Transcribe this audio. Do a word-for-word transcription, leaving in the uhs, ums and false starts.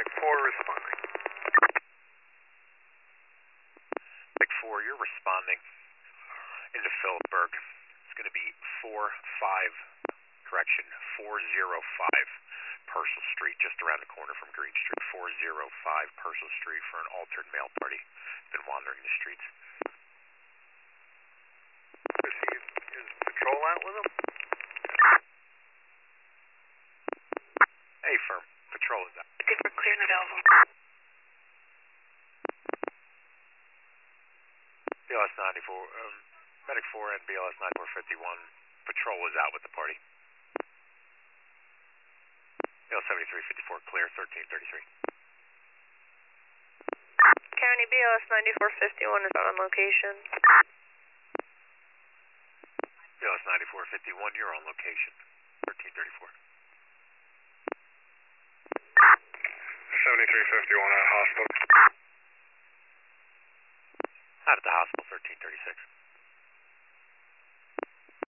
Medic four responding. Medic four, you're responding into Phillipsburg. It's going to be four five, correction, four zero five Purcell Street, just around the corner from Green Street. four zero five Purcell Street for an altered mail party. Been wandering the streets. Is, he, is patrol out with him? Hey, firm. Patrol is out. I think we're clear, Nadelvo. B L S ninety-four, um, Medic four and B L S ninety-four fifty-one. Patrol was out with the party. B L seventy-three fifty-four clear, thirteen thirty-three. County B L S ninety-four fifty-one is on location. B L S ninety-four fifty-one, you're on location, thirteen thirty-four. seventy-three fifty-one at hospital. Out at the hospital, thirteen thirty-six.